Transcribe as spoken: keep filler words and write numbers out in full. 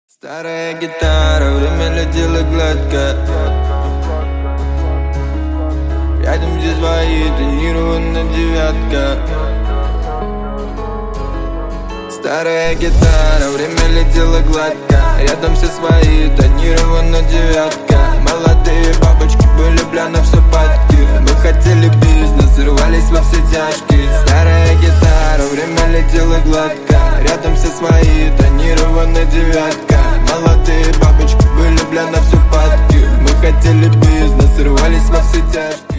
Старая гитара, время летело гладко. Рядом здесь свои, тонированная девятка. Старая гитара, время летело гладко. Рядом все свои, тонированная девятка. Молодые бабочки были бляна в сапатке. Мы хотели бизнес, рвались во все тяжкие. Старая гитара, время летело гладко. Рядом все свои, тонированная девятка. Молодые бабочки были бляна в сапатке. Мы хотели бизнес, рвались во все тяжкие.